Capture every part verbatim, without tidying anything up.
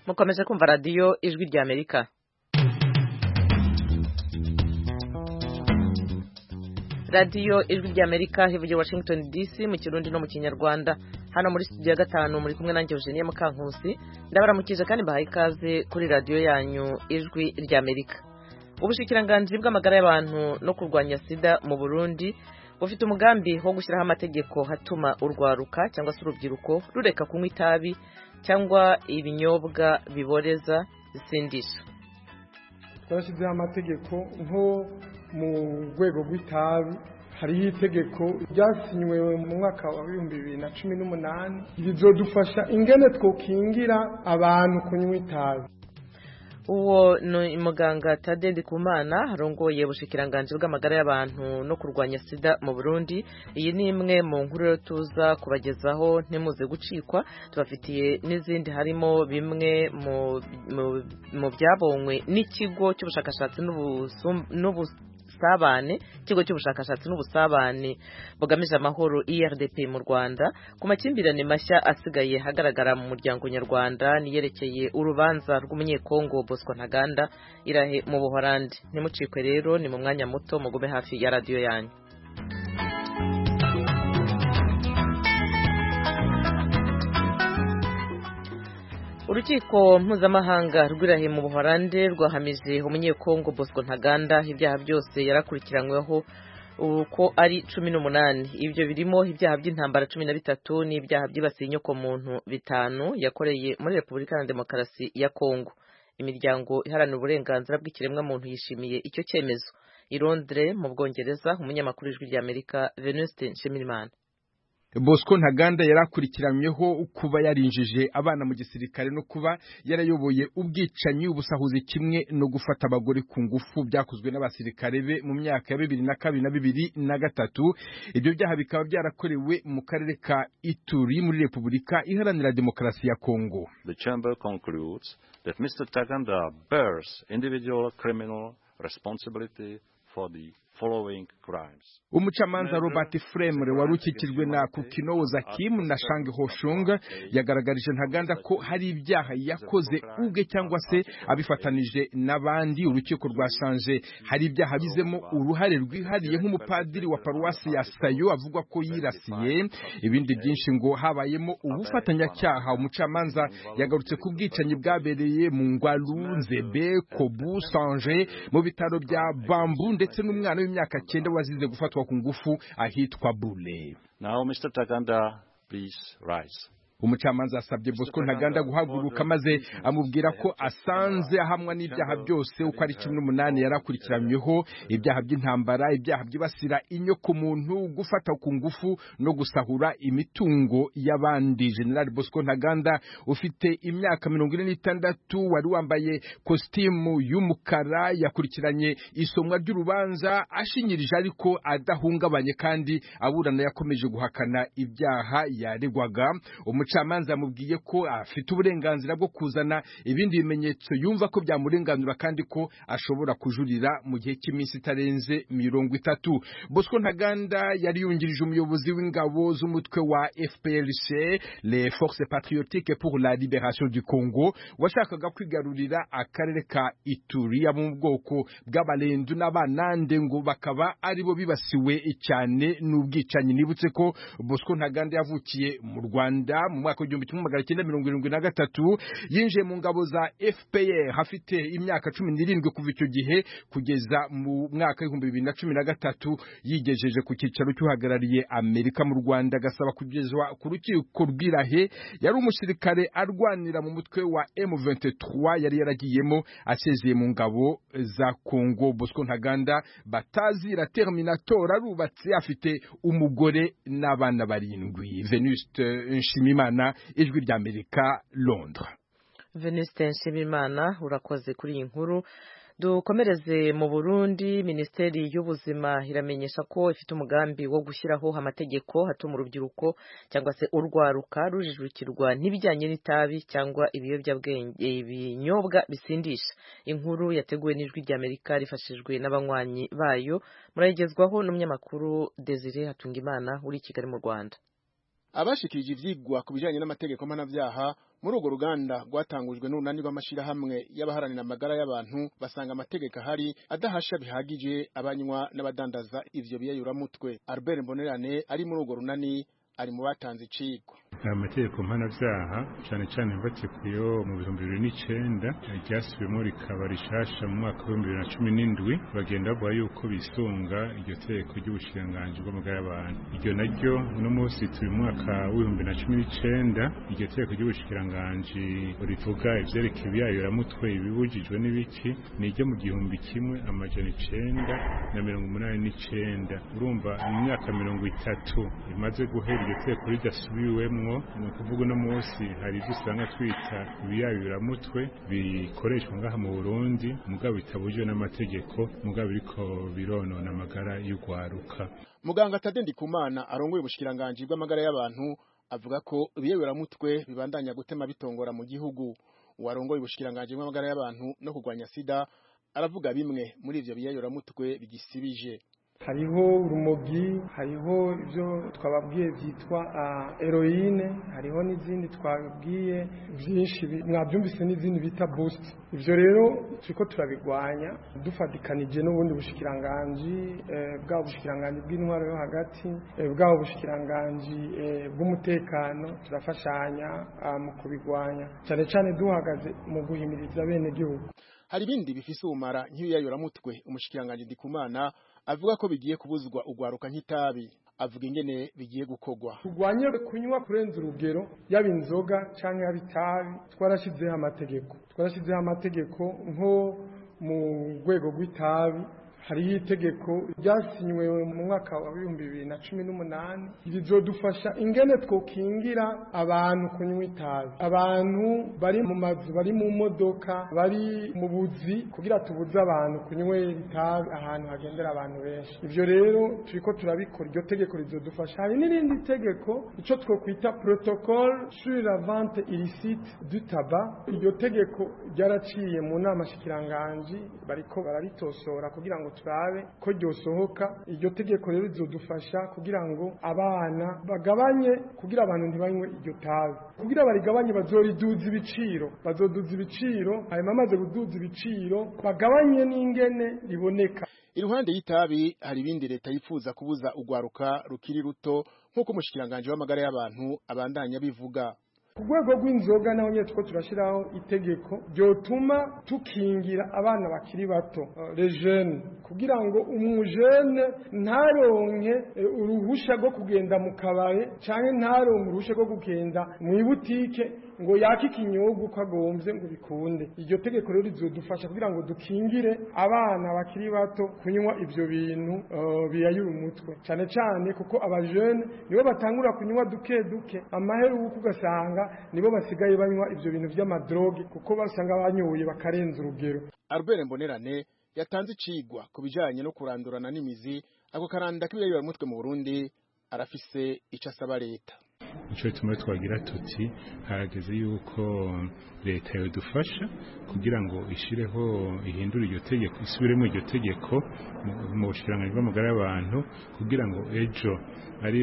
mukomeje kumva radiyo ijwi rya Amerika. radiyo ijwi rya Amerika hivuye Washington D C mu Kirundi no mu Kinyarwanda. Hano muri studio ya gatanu muri kumwe nanjye Eugenie Mukankusi, ndabaramukije kandi bahaye ikaze kuri radiyo yanyu ijwi rya Amerika. Ubushikiranganji bw'amagara y'abantu no kurwanya sida mu Burundi bufite umugambi wo gushyiraho amategeko hatuma urwaruka cyangwa se urubyiruko rureka kunywa itabi cyangwa ibinyobwa biboreza bisindisha. Twashyizeho amategeko nko mu rwego rw'itabi, hariho itegeko ryasinywe mu mwaka wa bibiri bibiri na cumi n'umunani rizodufasha ingene twokingira abantu kunywa itabi. Uwo ni muganga Tade Ndikumana arongoye ubushikiranganji bw'amagara y'abantu no kurwanya sida mu Burundi. Iyi ni imwe mu nkuru tuza kubagezaho ntimuze gucikwa, tubafitiye n'izindi harimo bimwe mu mu byabonywe n'ikigo cy'ubushakashatsi n'ubu sabane kigo cy'ubushakashatsi n'ubusabane bugamije amahoro I R D P mu Rwanda ku makimbirane mashya asigaye hagaragara mu muryango nyarwanda niyerekeye urubanza rw'umunyekongo Bosco Ntaganda irahe mu Buholandi. Nimucikwe rero, ni mu mwanya muto mugume hafi ya radio yanyu. Urukiko mpuzamahanga rw'irahe mu Buholandi rwahamije umunyekongo Bosco Ntaganda ibyaha byose yarakurikiranyweho uko ari cumi n'umunani. Ibyo birimo ibyaha by'intambara cumi na bitatu n'ibyaha byibasiye inyoko muntu bitanu yakoreye muri Repubulika ya Demokarasi ya Kongo. Imiryango iharanira uburenganzira bw'ikiremwa muntu yishimiye icyo cyemezo. I Londres mu Bwongereza, umunyamakuru w'ijwi rya Amerika Venuste Nshimirimana. Bosco Ntaganda yarakurikiranyweho kuba yarinjije abana mu gisirikare no kuba yarayoboye ubwicanyi, ubusahuzi kimwe no gufata abagore ku ngufu byakozwe n'abasirikare be mu myaka ya bibiri na kabiri na bibiri na gatatu. Ibyo byaha bikaba byarakorewe mu karere ka Ituri muri Repubulika Iharanira Demokarasi ya Kongo. The chamber concludes that Mister Ntaganda bears individual criminal responsibility for the following crimes. Umucamanza Robert Fremre warukikijwe na Kukino Zakim na Shang Hoshung yagaragarije Ntaganda ko hari ibyaha yakoze ubwe cyangwa se abifatanije n'abandi. Urukiko rwasanje hari ibyaha bizemo uruhare rwihariye nk'umupadiri wa paruwasi ya Sayo avugwa ko yirasiye. Ibindi byinshi ngo habayemo ubufatanyacyaha. Umucamanza yagarutse ku bwicanyi bwabereye mu Ngwalu, Nzebe, Kobu, Sanje, mu bitaro bya Bambu ndetse n'umwana w'imyaka cyenda wazize gufatwa ku ngufu ahitwa Bule. Now Mister Ntaganda, please rise. Umucamanza asabye Bosco Ntaganda guhaguruka maze amubwira ko asanze ahamwa n'ibyaha byose uko ari cumi n'umunani yarakurikiranyweho: ibyaha by'intambara, ibyaha byibasira inyoko muntu, gufata ku ngufu no gusahura imitungo y'abandi. General Bosco Ntaganda ufite imyaka mirongo ine n'itandatu wari wambaye kositimu y'umukara yakurikiranye isomwa ry'urubanza ashinyirije ariko adahungabanye kandi aburana yakomeje guhakana ibyaha yaregwaga. Umucamanza yamubwiye ko afite uburenganzira bwo kuzana ibindi bimenyetso yumva ko byamurenganura kandi ko ashobora kujurira mu gihe cy'iminsi itarenze mirongo itatu. Bosco Ntaganda yari yungirije umuyobozi w'ingabo z'umutwe wa F P L C, les Forces Patriotiques pour la Libération du Congo, washakaga kwigarurira akarere ka Ituri mu bwoko bw'abalendu n'abanande ngo bakaba aribo bibasiwe cyane n'ubwicanyi. Nibutse ko Bosco Ntaganda yavukiye mu Rwanda mu mwaka w'igihumbi kimwe magana cyenda mirongo irindwi na gatatu. Yinjiye mu ngabo za F P R hafite imyaka cumi n'irindwi kuva icyo gihe kugeza mu mwaka w'ibihumbi bibiri na cumi na gatatu yigejeje ku cyicaro cy'uhagarariye Amerika mu Rwanda agasaba kugezwa ku rukiko rw'irahe. Yari umusirikare arwanira mu mutwe wa M vingt-trois yari yaragiyemo asezeye mu ngabo za Kongo. Bosco Ntaganda batazira Terminator arubatse afite umugore n'abana barindwi. Venuste Nshimimana, ijwi rya Amerika, Londres. Venuste Nshimimana, urakoze kuri iyi nkuru. Dukomereze mu Burundi. Minisiteri y'Ubuzima iramenyesha ko ifite umugambi wo gushyiraho amategeko hatuma urubyiruko cyangwa se urwaruka rujijukirwa n'ibijyanye n'itabi cyangwa ibiyobyabwenge ibinyobwa bisindisha. Inkuru yateguwe n'ijwi rya Amerika rifashijwe n'abanywanyi bayo, murayigezwaho n'umunyamakuru Desire Hatungimana uri i Kigali mu Rwanda. abashikirije ivyigwa ku bijanye n'amategeko mpanavyaha muri urwo ruganda rwatangujwe n'urunani rw'amashirahamwe y'abaharanira amagara y'abantu basanga amategeko ahari adahasha bihagije abanywa n'abadandaza ivyo biyayuramutwe. Albert Mbonerane ari muri urwo runani ari mu batanze icigwa. Amategeko mpanavyaha cyane cyane mbatikuyo mu bihumbi bibiri n'icenda ryasubiyemo rikaba rishasha mu mwaka w'ibihumbi bibiri na cumi n'indwi bagenda bavuga yuko bisunga iryo tegeko ry'ubushikiranganji bw'amagara y'abantu. Iryo naryo no munsi turi mu mwaka w'ibihumbi bibiri na cumi n'icenda iryo tegeko ry'ubushikiranganji rivuga ivyerekeye ibiyayuramutwe ibibujijwe n'ibiki ni iryo mu gihumbi kimwe amajana icenda na mirongo umunani n'icenda. Urumva mu myaka mirongo itatu imaze guhera iryo tegeko ridasubiwemwo ni ukuvuga uno munsi hari ibyo usanga twita ibiyayuramutwe bikoreshwa ngaha mu Burundi mugabo bitabujijwe n'amategeko mugabo biriko bironona amagara y'ugwaruka. Muganga Tade Ndikumana arongoye ubushikiranganji bw'amagara y'abantu avuga ko ibiyayuramutwe bibandanya gutema bitongora mu gihugu. Uwarongoye ubushikiranganji bw'amagara y'abantu no kurwanya sida aravuga bimwe muri ivyo biyayuramutwe bigisibije. Hariho urumogi, hariho ibyo twababwiye byitwa heroine, hariho n'izindi twabwiye byinshi mwabyumvise n'izindi bita boost. Ibyo rero turiko turabigwanya dufatikanije n'ubundi bushikiranganji bwa bushikiranganji bw'intwaro yo hagati bwa bushikiranganji bw'umutekano turafashanya mu kubigwanya cyane cyane duhagaze mu guhimiriza bene gihugu. Hari bindi bifise umumara nk'ibiyayuramutwe umushikiranganji Ndikumana avuga ko bigiye kubuzwa ugwaruka nk'itabi. Avuga ingene bigiye gukogwa kurwanya kunywa kurenza urugero yaba inzoga canke yaba itabi. Twarashizeho amategeko twarashizeho amategeko nko mu rwego rw'itabi hariho itegeko ryasinywe mu mwaka wa ibihumbi bibiri na cumi n'umunani rizodufasha ingene twokingira abantu kunywa itabi, abantu bari mu mazu bari mu modoka bari mu buzi kugira tubuze abantu kunywa itabi ahantu hagendera abantu benshi. Ivyo rero turiko turabikora, iryo tegeko rizodufasha. Hari n'irindi tegeko ico twokwita protocole sur la vente illicite du tabac. Iryo tegeko ryaraciye mu nama shikiranganji bariko bararitosora kugira ngo turabe ko ryosohoka. Iryo tegeko rero rizodufasha kugira ngo abana bagabanye kugira abantu ntibanywe iryo tabi, kugira barigabanye bazoriduza ibiciro bazoduza ibiciro hanyuma amaze kuduza ibiciro bagabanye n'ingene riboneka. Iruhande y'itabi hari ibindi leta yifuza kubuza ugwaruka rukiri ruto nk'uko umushikiranganji w'amagara y'abantu abandanya bivuga. Ku rwego rw'inzoga naho nyine two turashiraho itegeko ryotuma tukingira abana bakiri bato les jeunes kugira ngo umujene ntaronke uruhusha rwo kugenda mu kabare canke ntaronke uruhusha rwo kugenda mu ibutike ngo yaki ikinyobwa uko agomvye ngo bikunde. Iryo tegeko rero rizodufasha kugira ngo dukingire abana bakiri bato kunywa ivyo bintu uh, biyayura umutwe cane cane kuko abajene nibo batangura kunywa duke duke amaheru ugasanga nibo basigaye banywa ivyo bintu vy'amadroge kuko basanga banyoye bakarenza urugero. Albert Mbonerane yatanze icigwa ku bijanye no kurandurana n'imizi ako karanda k'ibiyayura umutwe mu Burundi arafise ico asaba leta. Ico tumwe twagira tuti harageze yuko leta yodufasha kugira ngo ishireho ihindura iryo tegeko isubiremo iryo tegeko mu bushikiranganji bw'amagara y'abantu kugira ngo ejo ari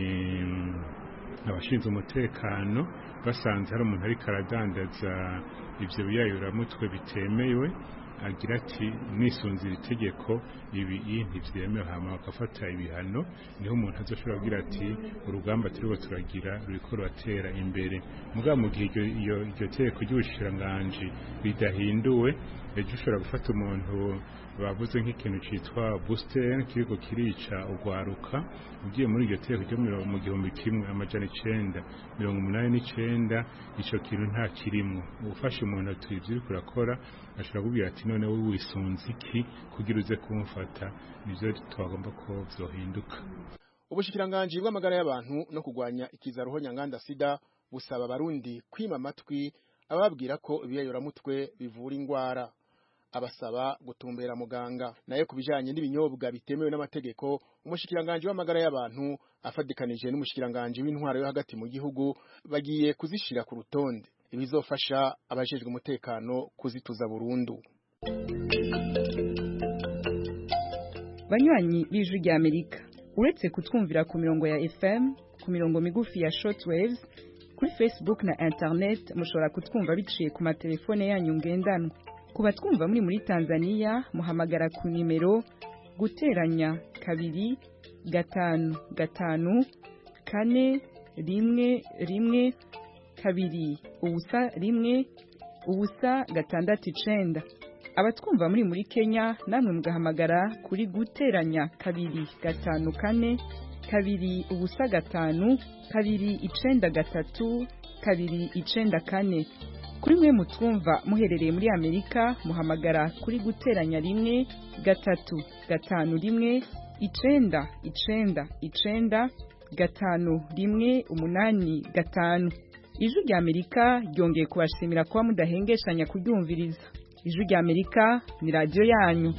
abashinzwe umutekano basanze hari umuntu ariko aradandaza ivyo biyayuramutwe bitemewe agira ati nisunzira itegeko ibi ntivyemewe hama bakafata ibihano niho umuntu azoshobora kugira ati urugamba turiko turagira ruriko ruratera imbere. Mugabo mu gihe iryo tegeko ry'ubushikiranganji ridahinduwe ejo ushobora gufata umuntu bavuze nk'ikintu citwa booster kiriko kirica ugwaruka ugiye muri iryo tegeko ryo mu gihumbi kimwe amajana icenda mirongo umunani n'icenda ico kintu nta kirimwo. Ufashe umuntu ati ivyo uriko urakora ashobora kubwira ati none wowe wisunze iki kugira uze kumfata. Nivyo twagomba ko vyohinduka. Ubushikiranganji bw'amagara y'abantu no kugwanya ikizaruho nyanganda sida busaba abarundi kwima amatwi ababwira ko ibiyayuramutwe bivura ingwara. Abasaba gutumbera muganga. Nayo kubijanye n'ibinyobwa bitemewe n'amategeko umushikiranganji w'amagara y'abantu afadikanije n'umushikiranganji w'intwaro yo hagati mu gihugu bagiye kuzishira ku rutonde ibizofasha abajejwe umutekano kuzituza burundu. Banywanyi b'Ijwi ry'Amerika uretse kutwumvira ku mirongo ya F M ku mirongo migufi ya shortwaves. Kuri Facebook na internet mushobora kutwumva biciye ku matelefone yanyu ngendanwa. Kuba twumva muri muri Tanzania muhamagara ku nimero guteranya kabiri gatanu gatanu kane rimwe rimwe kabiri ubusa rimwe ubusa gatandatu icenda. Abatwumva muri muri Kenya namwe mugahamagara kuri guteranya kabiri gatanu kane kabiri ubusa gatanu kabiri icenda gatatu kabiri icenda kane. Kuri mwe mutwumva muherereye muri Amerika muhamagara kuri guteranya rimwe gatatu gatanu rimwe icenda icenda icenda gatanu rimwe umunani gatanu. Ijwi rya Amerika ryongeye kubashimira kuba mudahengeshanya kuryumviriza. Ijwi rya Amerika ni radio yanyu.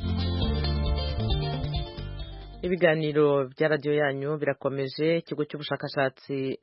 Ibiganiro bya radio yanyu birakomeje. Ikigo cy'ubushakashatsi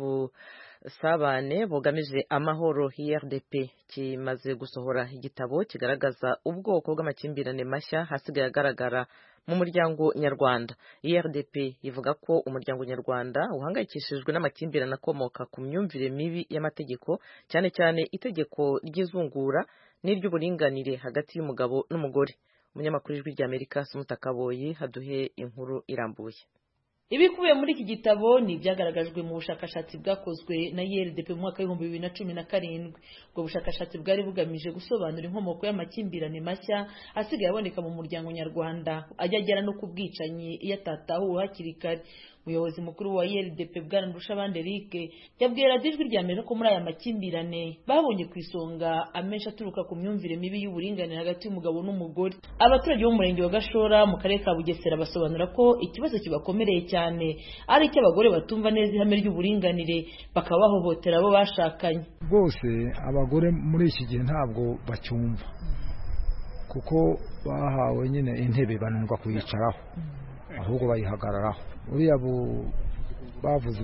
n'ubusabane bugamije amahoro I R D P kimaze gusohora igitabo kigaragaza ubwoko bw'amakimbirane mashya hasigaye agaragara mu muryango nyarwanda. I R D P ivuga ko umuryango nyarwanda uhangayikishijwe n'amakimbirane akomoka ku myumvire mibi y'amategeko, cyane cyane itegeko ry'izungura n'iry'uburinganire hagati y'umugabo n'umugore. Umunyamakuru w'Ijwi rya Amerika Sumutakaboyi haduhe inkuru irambuye. Ibikubiye muri iki gitabo ni ibyagaragajwe mu bushakashatsi bwakozwe na I R D P mu mwaka w'ibihumbi bibiri na cumi na karindwi. Ubwo bushakashatsi bwari bugamije gusobanura inkomoko y'amakimbirane mashya asigaye aboneka mu muryango nyarwanda ajya agera no ku bwicanyi iyo atatahuwe hakiri kare. Umuyobozi mukuru wa I R D P Bwana Ndushabandi Eric yabwiye Radio Ijwi rya Amerika ko muri aya makimbirane babonye ku isonga amenshi aturuka ku myumvire mibi y'uburinganire hagati y'umugabo n'umugore. Abaturage bo mu murenge wa Gashora mu karere ka Bugesera basobanura ko ikibazo kibakomereye cyane ari icyo abagore batumva neza ihame ry'uburinganire bakaba bahohotera abo bashakanye. Bose abagore muri iki gihe ntabwo bacyumva kuko bahawe nyine intebe bananirwa kuyicaraho ahubwo bayihagararaho. Uriya bavuze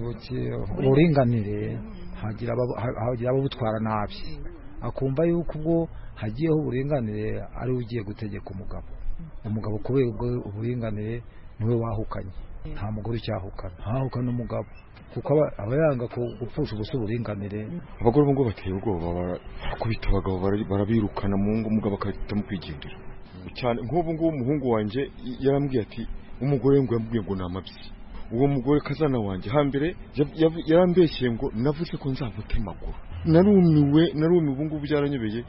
uburinganire hagira abo butwara nabi akumva yuko ubwo hagiyeho uburinganire ari ugiye gutegeka umugabo umugabo kubera ubwo uburinganire niwe wahukanye, nta mugore ucyahukana, hahukana umugabo kuko aba yanga gupfusha ubusa uburinganire. Abagore bo ngo bateye ubwoba bakubita abagabo barabirukana mu ngo umugabo akahitamo kwigendera cyane. Nk'ubu ngubu umuhungu wanjye yarambwiye ati umugore ngo yambwiye ngo namabyi, uwo mugore kazana wanjye hambere yarambeshye ngo navuze ko nzamutemagura. Narumiwe narumiwe ubu ngubu byaranyobeye.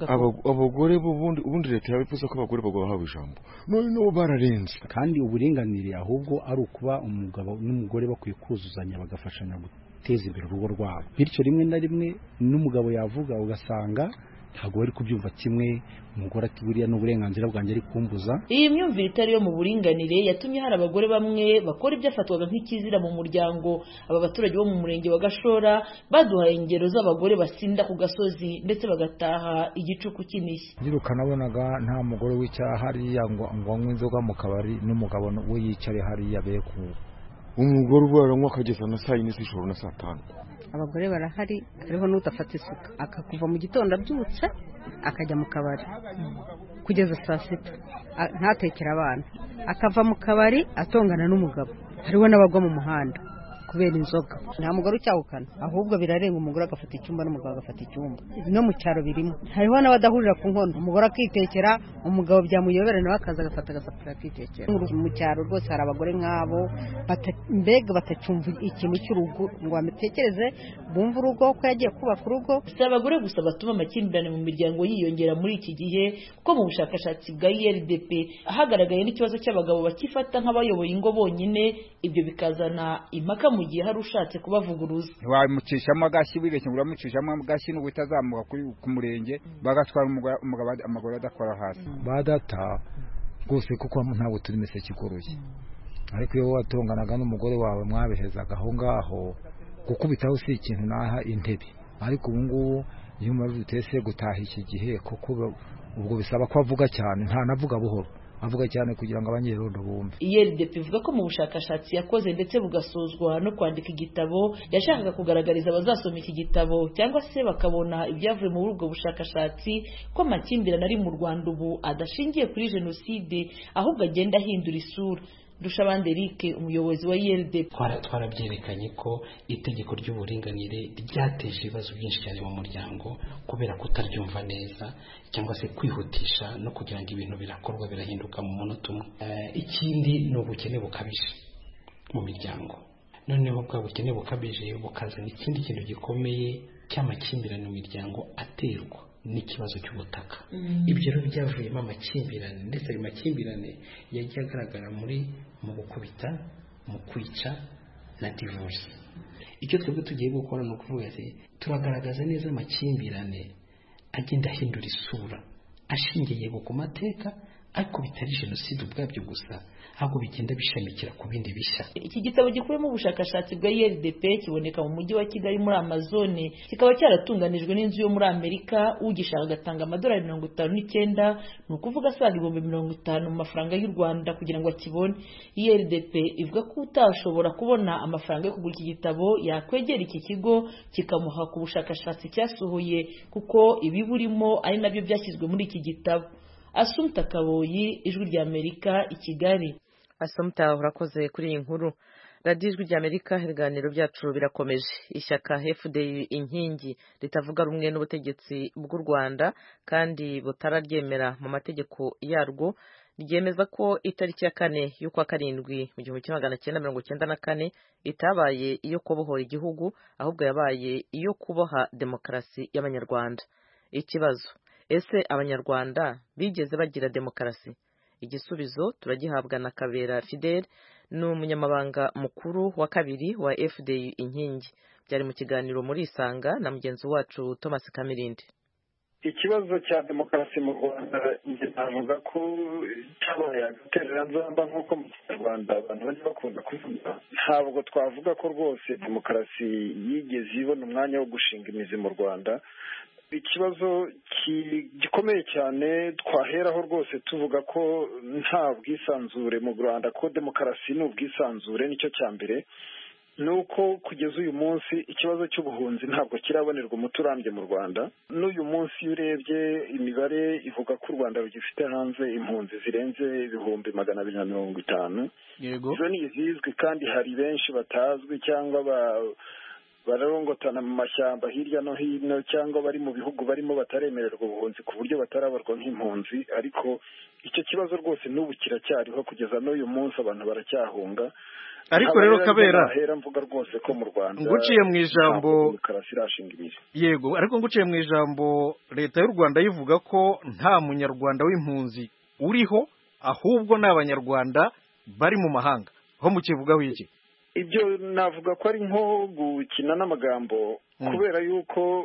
Abagore bo ubundi leta yabivuze ko abagore bagahawe ijambo, none no bararenze. Kandi uburinganire ahubwo ari ukuba umugabo n'umugore bakwiye kuzuzanya bagafashanya guteza imbere urugo rwabo. Bityo rimwe na rimwe n'umugabo yavuga ugasanga ntabwo bari kubyumva kimwe, umugore ati buriya n'uburenganzira bwanjye ari kumbuza. Iyi myumvire itari yo mu buringanire yatumye hari abagore bamwe bakora ibyafatwaga nk'ikizira mu muryango. Aba baturage bo mu murenge wa Gashora baduhaye ingero z'abagore basinda ku gasozi ndetse bagataha igicuku kinishye. Ndiruka nabonaga nta mugore w'icyaha hariya ngo anywe inzoga mu kabari n'umugabo we yicare hariya be ku umugore ubaranywa akageza na saa yine z'ijoro na saa tanu. Abagore barahari, hariho n'utafata isuka akakuva mu gitondo abyutse akajya mu kabari kugeza saa sita ntatekera abana, akava mu kabari atongana n'umugabo. Hariho n'abagwa mu muhanda kubera inzoga. Nta mugore ucyahukana, ahubwo birarenga umugore agafata icyumba n'umugabo agafata icyumba. No mu cyaro birimo. Hariho n'abadahurira ku nkono, umugore akitekera, umugabo byamuyobera nawe akaza agafata agasafuriya akitekera. Mu cyaro rwose hari abagore nk'abo mbega batacumva ikintu cy'urugo ngo bamutekereze bumva urugo ko yagiye kubaka urugo. Si abagore gusa batuma amakimbirane mu miryango yiyongera muri iki gihe, kuko mu bushakashatsi bwa I R D P hagaragaye n'ikibazo cy'abagabo bakifata nk'abayoboye ingo bonyine, ibyo bikazana impaka mu gihe hari ushatse kubavuguruza. Wamucishamo agashyi wibeshye ngo uramucishamo agashyi n'ubwo itazamuka ku murenge bagatwara umugabo amaguru adakora hasi. Badata rwose kuko ntabwo turi imiseke igoroye, ariko iyo watonganaga n'umugore wawe mwabihezaga aho ngaho gukubitaho si ikintu naha intebe. Ariko ubu ngubu iyo umaze utese gutaha iki gihe kuko ubwo bisaba ko avuga cyane, nta navuga buhoro, avuga cyane kugira ngo abanyerondo bumve. I R D P ivuga ko mu bushakashatsi yakoze ndetse bugasozwa no kwandika igitabo yashakaga kugaragariza abazasoma iki gitabo cyangwa se bakabona ibyavuye muri ubwo bushakashatsi ko amakimbirane ari mu Rwanda ubu adashingiye kuri jenoside ahubwo agenda ahindura isura. Ndushabandi Eric umuyobozi wa I R D P twarabyerekanye ko itegeko ry'uburinganire ryateje ibibazo byinshi cyane mu muryango kubera kutaryumva neza cyangwa se kwihutisha no kugira ngo ibintu birakorwa birahinduka mu munota umwe. Ikindi ni ubukene bukabije mu miryango, noneho bwa bukene bukabije bukazana ikindi kintu gikomeye cy'amakimbirane mu miryango aterwa n'ikibazo cy'ubutaka. Mm. Ibyo rero byavuyemo amakimbirane, ndetse ayo makimbirane yagiye agaragara muri mu gukubita, mu kwica na divorce. Icyo twebwe tugiye gukora ni ukuvuga ati turagaragaza neza amakimbirane agenda ahindura isura ashingiye ku mateka, ariko bitari jenoside ubwabyo gusa, ahubwo bigenda bishamikira ku bindi bishya. Iki gitabo gikubiyemo ubushakashatsi bwa I R D P kiboneka mu mujyi wa Kigali muri Amazone, kikaba cyaratunganijwe n'inzu yo muri Amerika. Ugishaka agatanga amadolari mirongo itanu n'icyenda, ni ukuvuga asaga ibihumbi mirongo itanu mu mafaranga y'u Rwanda kugira ngo akibone. I R D P ivuga ko utashobora kubona amafaranga yo kugura iki gitabo yakwegera iki kigo kikamuha ku bushakashatsi cyasohoye, kuko ibi burimo ari nabyo byashyizwe muri iki gitabo. Asumta Kaboyi, Ijwi rya Amerika, i Kigali. Asumta, urakoze kuri iyi nkuru. Radio Ijwi rya Amerika, ibiganiro byacu birakomeje. Ishyaka F D U inkingi ritavuga rumwe n'ubutegetsi bw'u Rwanda kandi butararyemera mu mategeko yarwo, ryemeza ko itariki ya kane y'ukwa karindwi mu gihumbi kimwe magana cyenda mirongo cyenda na kane itabaye iyo kubohora igihugu, ahubwo yabaye iyo kuboha demokarasi y'Abanyarwanda. Ikibazo: ese Abanyarwanda bigeze bagira demokarasi? Igisubizo turagihabwa na Kabera Fidel, ni umunyamabanga mukuru wa kabiri wa F D U inkingi. Byari mu kiganiro muri Isanga na mugenzi wacu Thomas Kamirindi. Ikibazo cya demokarasi mu Rwanda njye navuga ko cyabaye agatereranzamba nk'uko mu Rwanda abantu bari bakunda kuvuga. Ntabwo twavuga ko rwose demokarasi yigeze ibona umwanya wo gushinga imizi mu Rwanda. Ikibazo gikomeye cyane twaheraho rwose tuvuga ko nta bwisanzure mu Rwanda, ko demokarasi ni ubwisanzure, nicyo cya mbere. Nuko kugeza uyu munsi ikibazo cy'ubuhunzi ntabwo kirabonerwa umuti urambye mu Rwanda. N'uyu munsi iyo urebye imibare ivuga ko u Rwanda rugifite hanze impunzi zirenze ibihumbi magana abiri na mirongo itanu. Yego. Izo ni izizwi kandi hari benshi batazwi cyangwa ba bararongotana mu mashyamba hirya no hino, cyangwa bari mu bihugu barimo bataremererwa ubuhunzi ku buryo batarabarwa nk'impunzi. Ariko icyo kibazo rwose n'ubu kiracyariho kugeza n'uyu munsi, abantu baracyahunga. Ariko rero Kabera, hera mvuga rwose ko mu Rwanda nguciye mu ijambo karasirashingiye. Yego, ariko nguciye mu ijambo leta y'u Rwanda yivuga ko nta munyarwanda w'impunzi uriho, ahubwo n'Abanyarwanda bari mu mahanga. Ho mukivugaho iki? Ibyo navuga ko ari nko gukina n'amagambo, kubera yuko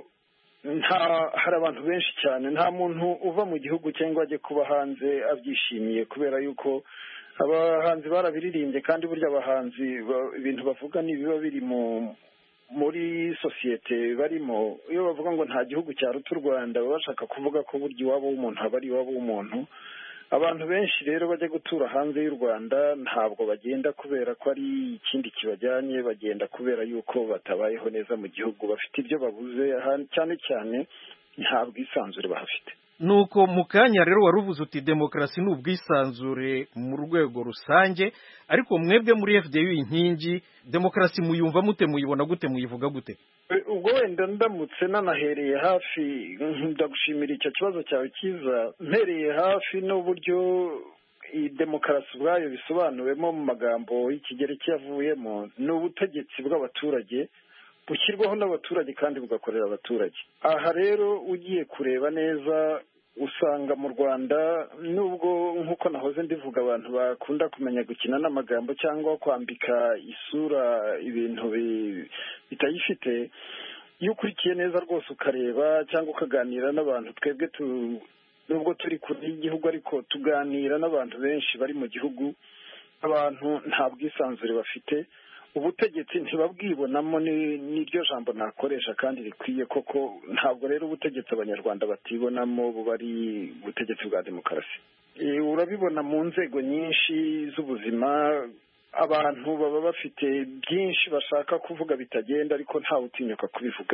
nta hari abantu benshi cyane, nta muntu uva mu gihugu cyangwa ajye kuba hanze abyishimiye, kubera yuko abahanzi barabiririmbye kandi burya abahanzi ibintu bavuga nibiba biri mu muri sosiyete barimo. Iyo bavuga ngo nta gihugu cyaruta u Rwanda, baba bashaka kuvuga ko burya iwabo w'umuntu aba ari iwabo w'umuntu. Abantu benshi rero bajya gutura hanze y'u Rwanda ntabwo bagenda kubera ko ari ikindi kibajyanye, bagenda kubera yuko batabayeho neza mu gihugu, bafite ibyo babuze, cyane cyane nta bwisanzure bahafite. Nuko mu kanya rero waruvuze uti demokarasi ni ubwisanzure mu rwego rusange, ariko mwebwe muri F D U inkingi demokarasi muyumva mute, muyibona gute, muyivuga gute? Ubwo wenda ndamutse nanahereye hafi, ndagushimira icyo kibazo cyawe cyiza. Mpereye hafi n'uburyo iyi demokarasi ubwayo bisobanuwemo mu magambo y'ikigereki yavuyemo, ni ubutegetsi bw'abaturage bushyirwaho n'abaturage kandi bugakorera abaturage. Aha rero ugiye kureba neza usanga mu Rwanda, nubwo nk'uko nahoze ndivuga abantu bakunda kumenya gukina n'amagambo cyangwa kwambika isura ibintu bitayifite, iyo ukurikiye neza rwose ukareba cyangwa ukaganira n'abantu, twebwe nubwo turi kure y'igihugu ariko tuganira n'abantu benshi bari mu gihugu, abantu nta bwisanzure bafite. Ubutegetsi ntibabwibonamo, n'iryo jambo nakoresha kandi rikwiye koko. Ntabwo rero ubutegetsi Abanyarwanda batibonamo buba ari ubutegetsi bwa demokarasi. Urabibona mu nzego nyinshi z'ubuzima, abantu baba bafite byinshi bashaka kuvuga bitagenda, ariko ntawe utinyuka kubivuga.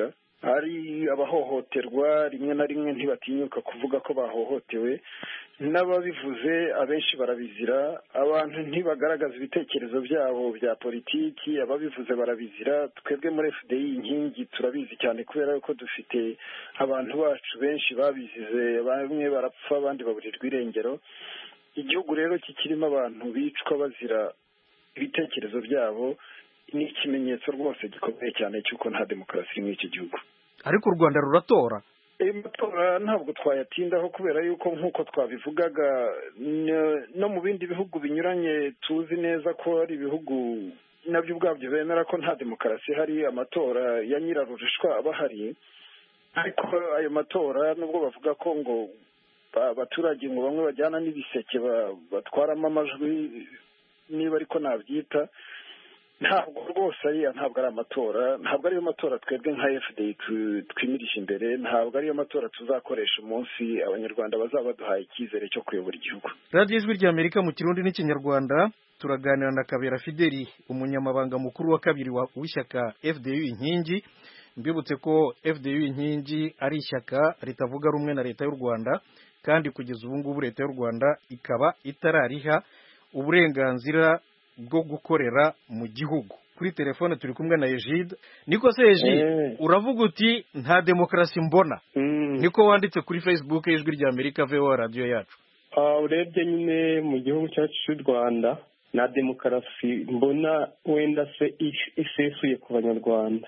ari abahohoterwa rimwe na rimwe ntibatinyuka kuvuga ko bahohotewe, n'ababivuze abenshi barabizira, abantu ntibagaragaza ibitekerezo byabo bya politiki, ababivuze barabizira. Twebwe muri F D I inkingi turabizi cyane kubera ko dufite abantu bacu benshi babizize, bamwe barapfa abandi baburirwa irengero. Igihugu rero kikirimo abantu bicwa bazira ibitekerezo byabo ni ikimenyetso rwose gikomeye cyane cy'uko nta demokarasi iri muri iki gihugu. Ariko u Rwanda ruratora. Amatora ntabwo twayatindaho kubera yuko nk'uko twabivugaga no mu bindi bihugu binyuranye tuzi neza ko ari ibihugu nabyo ubwabyo bemera ko nta demokarasi hari, amatora ya nyirarurishwa aba ahari. Ariko ayo matora nubwo bavuga ko ngo abaturage ngo bamwe bajyana n'ibiseke batwaramo amajwi niba ariko nabyita, ntabwo rwose ariya ntabwo ari amatora, ntabwo ariyo matora twebwe nka F D I twimirije imbere, ntabwo ariyo matora tuzakoresha umunsi abanyarwanda bazaba baduhaye icyizere cyo kuyobora igihugu. radiyo ijwi ry'Amerika mu kirundi n'ikinyarwanda turaganira na Kabera Fideli, umunyamabanga mukuru wa kabiri w'ishyaka F D U inkingi. Mbibutse ko F D U inkingi ari ishyaka ritavuga rumwe na leta y'u Rwanda, kandi kugeza ubu ngubu leta y'u Rwanda ikaba itarariha uburenganzira bwo gukorera mu gihugu. Kuri telefone turi kumwe na Egide. Niko se Egide, uravuga uti nta demokarasi mbona, niko wanditse kuri Facebook y'ijwi ry'Amerika V O A radio yacu. Urebye nyine mu gihugu cyacu cy'u Rwanda nta demokarasi mbona, wenda se isesuye ku banyarwanda.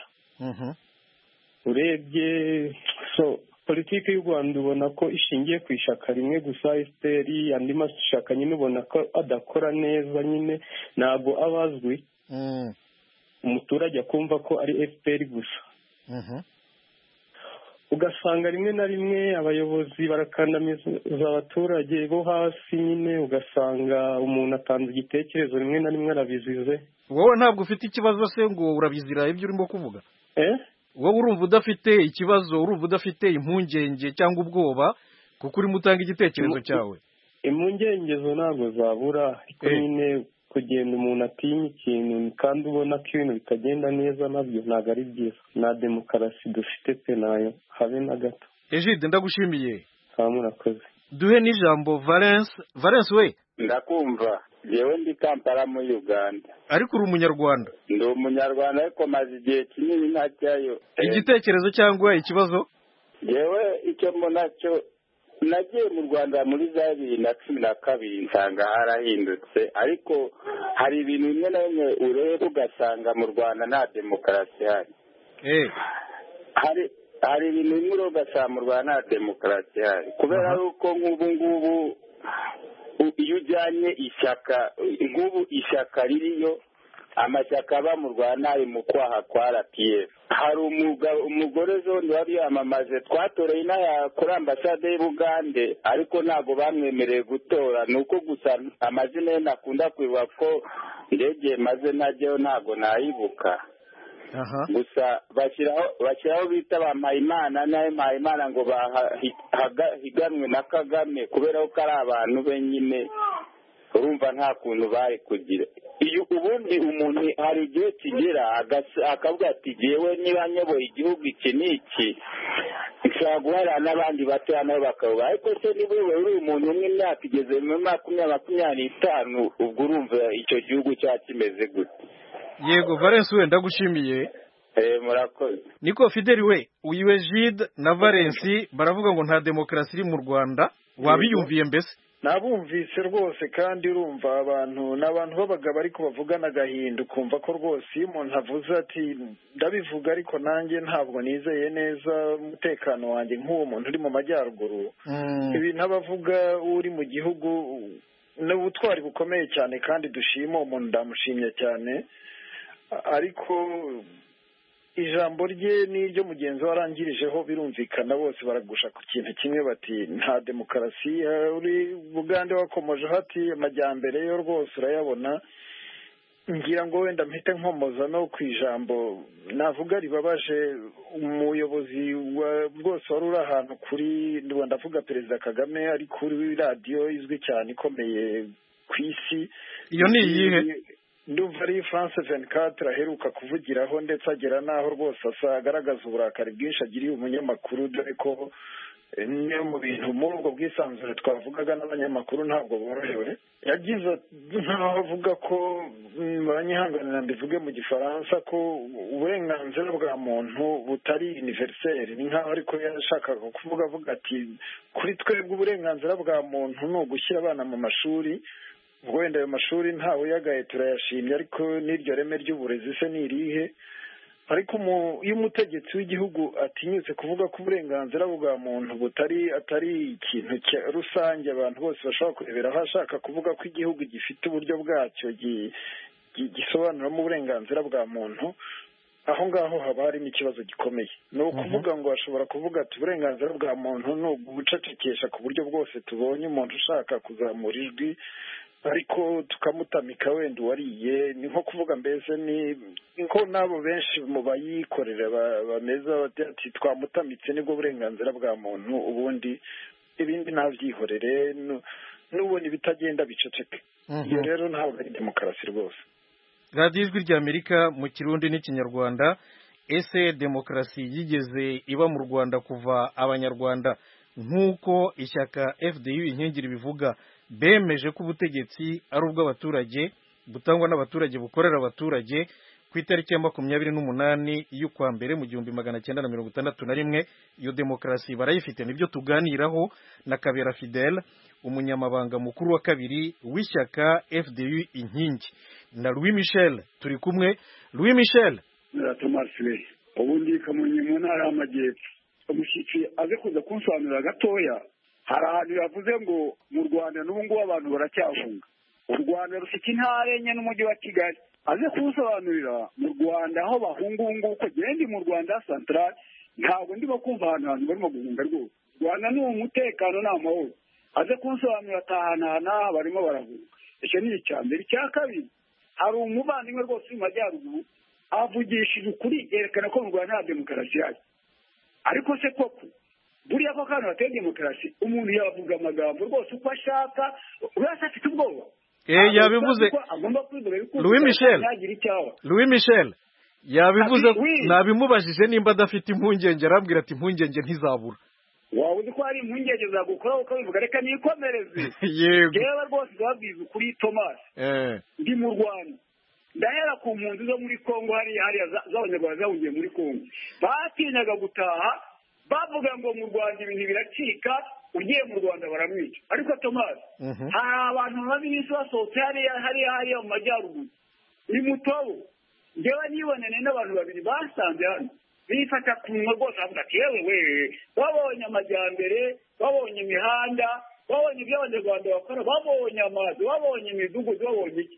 Urebye so politiki y'u Rwanda ubona ko ishingiye ku ishaka rimwe gusa F P R, andi mashyaka nyine ubona ko adakora neza, nyine ntabwo abazwi. Umuturage akumva ko ari F P R gusa. Ugasanga rimwe na rimwe abayobozi barakandamiza abaturage bo hasi, nyine ugasanga umuntu atanze igitekerezo rimwe na rimwe arabizize. Wowe ntabwo ufite ikibazo se ngo urabizira ibyo urimo kuvuga? Eh? Wowe urumva udafite ikibazo, urumva udafite impungenge cyangwa ubwoba kuko urimo utanga igitekerezo cyawe? Impungenge zo ntabwo zabura, ariko nyine kugenda umuntu atinya ikintu kandi ubona ko ibintu bitagenda neza nabyo ntabwo ari byiza. Nta demokarasi dufite pe nayo habe na gato. Egide, ndagushimiye. Murakoze. Duhe n'ijambo Valence. Valence we? Ndakumva. Jewe ndi Kampala mu Uganda. Ariko uri umunyarwanda? Ndi umunyarwanda ariko maze igihe kinini ntajyayo. Igitekerezo cyangwa ikibazo? Jewe icyo mbona cyo, nagiye mu Rwanda muri za bibiri na cumi na kabiri nsanga harahindutse, ariko hari ibintu bimwe na bimwe ureba ugasanga mu Rwanda nta demokarasi hari. Eh. Hari hari ibintu bimwe ureba ugasanga mu Rwanda nta demokarasi hari, kubera yuko nk'ubu ngubu iyo ujyanye ishyaka nk'ubu ishyaka ririyo, amashyaka aba mu Rwanda ari mu kwaha kwa R P F. Hari umugore zondi wari yamamaje, twatoreye inaha kuri ambasade y'Ubugande, ariko ntabwo bamwemereye gutora. Ni uko gusa amazina ye nakunda kwibuka ko ndege maze najyayo ntabwo nayibuka. Gusa bashyiraho bashyiraho bita ba Mpayimana, nawe Mpayimana ngo bahiganwe na Kagame kubera ko ari abantu be nyine, urumva nta kuntu bari kugira. Iyo ubundi umuntu hari igihe kigera akavuga ati jewe niba nyoboye igihugu iki n'iki nshobora guharira n'abandi batoya nabo bakavuga, ariko se niba uri umuntu umwe imyaka igeze mu makumyabiri makumyabiri n'itanu, ubwo urumva icyo gihugu cyacu kimeze gute? Yego Valence we, ndagushimiye. Eh, murakoze. Niko Fideli we, uyu Egide na Valence baravuga ngo nta demokarasi iri mu Rwanda, wabiyumviye mbese? Nabumvise rwose, kandi urumva abantu n'abantu b'abagabo ariko bavugana agahinda, ukumva ko rwose iyo umuntu avuze ati ndabivuga ariko nanjye ntabwo nizeye neza umutekano wanjye nk'uwo muntu uri mu majyaruguru. Ibintu abavuga uri mu gihugu n'ubutwari bukomeye cyane, kandi dushima umuntu, ndamushimye cyane, ariko ijambo rye n'iryo mugenzi we arangirijeho birumvikana, bose baragusha ku kintu kimwe bati nta demokarasi. Uri Bugande wakomoje hati amajyambere yo rwose urayabona. Ngira ngo wenda mpite nkomoza no ku ijambo navuga ribabaje umuyobozi rwose wari uri ahantu kuri, ndavuga Perezida Kagame, ari kuri radiyo izwi cyane ikomeye ku isi. Iyo ni iyihe? ndumva ari France vingt-quatre aheruka kuvugiraho ndetse agera n'aho rwose asa agaragaza uburakari bwinshi agiriye umunyamakuru dore ko niyo mu bintu muri ubwo bwisanzure twavugaga n'abanyamakuru ntabwo borohewe yagize nkaho avuga ko banyihanganira mbivuge mu gifaransa ko uburenganzira bwa muntu butari universel ni nkaho ariko yashakaga kuvuga avuga ati kuri twebwe uburenganzira bwa muntu ni ugushyira abana mu mashuri ubwo wenda ayo mashuri ntawe uyagaye turayashimye ariko n'iryo reme ry'uburezi se ni irihe ariko iyo umutegetsi w'igihugu atinyutse kuvuga ko uburenganzira bwa muntu butari atari ikintu rusange abantu bose bashobora kureberaho ashaka kuvuga ko igihugu gifite uburyo bwacyo gisobanuramo uburenganzira bwa muntu aho ngaho haba harimo ikibazo gikomeye ni ukuvuga ngo bashobora kuvuga ati uburenganzira bwa muntu ni ugucecekesha ku buryo bwose tubonye umuntu ushaka kuzamura ijwi ariko tukamutamika wenda uwariye ni nko kuvuga mbese ni nko n'abo benshi mu bayikorera bameza ati twamutamitse nibwo burenganzira bwa muntu ubundi ibindi ntabyihorere n'ubona ibitagenda biceceke iyo rero ntabwo ari demokarasi rwose. radiyo ijwi ry'amerika mu kirundi n'ikinyarwanda. ese demokarasi yigeze iba mu rwanda kuva abanyarwanda nk'uko ishyaka F D U inkingi bivuga bemeje ko ubutegetsi ari ubw'abaturage butangwa n'abaturage bukorera abaturage ku itariki ya makumyabiri n'umunani y'ukwa mbere mu gihumbi magana cyenda na mirongo itandatu na rimwe. Iyo demokarasi barayifite, nibyo tuganiraho na Kabera Fidele, umunyamabanga mukuru wa kabiri w'ishyaka F D U inkingi, na Louis Michel turi kumwe. Louis Michel Tomasi ubundi kamunye mu ntara y'amajyepfo, umushyitsi aze kuza kunsobanurira gatoya. Hari ahantu yavuze ngo mu Rwanda n'ubu ngubu abantu baracyahunga. U Rwanda rufite intara enye n'umujyi wa Kigali. Aze kunsobanurira mu Rwanda aho bahunga ubu ngubu ko genda mu Rwanda Central ntabwo ndimo kumva ahantu abantu barimo guhunga rwose. U Rwanda ni umutekano n'amahoro. Aze kunsobanurira atahanahana barimo barahunga. Icyo ni icya mbere. Icya kabiri, hari umuvandimwe rwose mu majyaruguru avugishije ukuri yerekana ko mu Rwanda nta demokarasi yayo. Ariko se koko buriya ko kandi bateye demokarasi umuntu yavuga amagambo rwose uko ashaka urasa afite ubwoba. Eh yabivuze Louis Michel Louis Michel yabivuze nabimubajije nimba adafite impungenge arambwira ati impungenge ntizabura. Wawe uzi ko hari impungenge zagukora ukabivuga reka nikomereze. Yego yewe rwose babwiza ukuri Thomas. Eh ndi mu Rwanda ndahera ku mpunzi zo muri Kongo hari hari z'abanyarwanda zahungiye muri Kongo batinyaga gutaha bavuga ngo mu Rwanda ibintu biracika ugiye mu Rwanda baramwica. Ariko Thomas hari abantu babiri basohotse hariya hariya hariya mu majyaruguru ni mutobo ngewe nibonene n'abantu babiri basanze hano bifata ku munwa rwose avuga ati yewe we babonye amajyambere babonye imihanda babonye ibyo abanyarwanda bakora babonye amazi babonye imidugudu babonye iki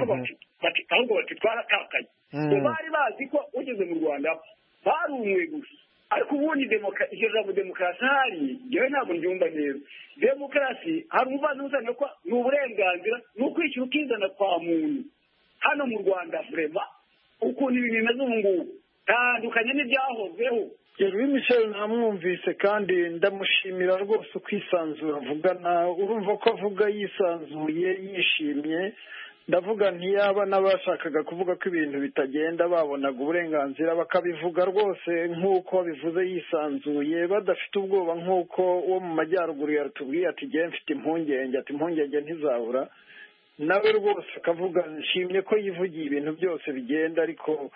ahubwo bati twaratakaye. Bari bazi ko ugeze mu Rwanda barumwe gusa. Ariko ubundi iryo jambo demokarasi hari ngewe ntabwo ryumva neza. Demokarasi hari umuvandimwe usanga ko ni uburenganzira ni ukwishyura ukizana kwa muntu. Hano mu Rwanda vrema ukuntu ibintu bimeze ubu ngubu tandukanye n'ibyahozeho. Louis Michel namwumvise kandi ndamushimira rwose ukwisanzura avugana, urumva ko avuga yisanzuye yishimye. Ndavuga ntiyaba n'abashakaga kuvuga ko ibintu bitagenda babonaga uburenganzira bakabivuga rwose nk'uko bivuze yisanzuye badafite ubwoba nk'uko uwo mu majyaruguru yatubwiye ati ngewe mfite impungenge ati impungenge ntizabura. Nawe rwose akavuga nshimye ko yivugiye ibintu byose bigenda ariko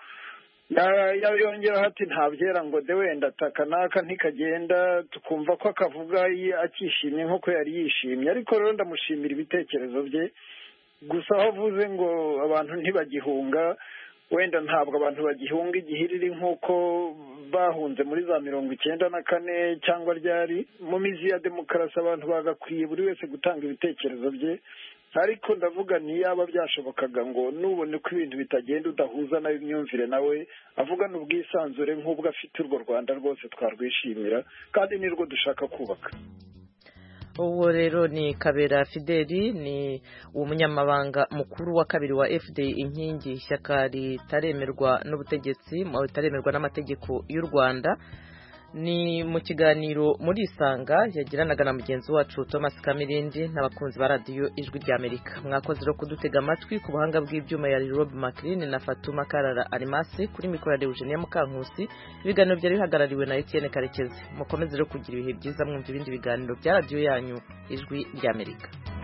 yongeraho ati ntabyera ngo de wenda ataka naka ntikagenda tukumva ko akavuga akishimye nk'uko yari yishimye. Ariko rero ndamushimira ibitekerezo bye. Gusa aho avuze ngo abantu ntibagihunga wenda ntabwo abantu bagihunga igihiriri nk'uko bahunze muri za mirongo icyenda na kane cyangwa ryari. Mu mizi ya demokarasi abantu bagakwiye buri wese gutanga ibitekerezo bye. Ariko ndavuga ntiyaba byashobokaga ngo nubone ko ibintu bitagenda udahuza nawe imyumvire nawe avugana ubwisanzure nk'ubwo afite urwo Rwanda rwose twarwishimira kandi nirwo dushaka kubaka. Uwo rero ni Kabera Fideli, ni umunyamabanga mukuru wa kabiri wa F D inkingi, ishyaka ritaremerwa n'ubutegetsi ritaremerwa n'amategeko y'u Rwanda. ni mu kiganiro muri Isanga yagiranaga na mugenzi wacu Thomas Kamirindi n'abakunzi ba radio Ijwi ry'Amerika. Mwakoze ro kudutega amatwi ku buhanga bw'ibyuma ya Rob Maclean na Fatuma Karara Arimasi kuri mikoro ya Eugenie Mukankusi. Ibiganiro byari bihagarariwe na Etienne Karekezi. Mukomeze ro kugira ibihe byiza mwumva ibindi biganiro bya radio yanyu Ijwi ry'Amerika.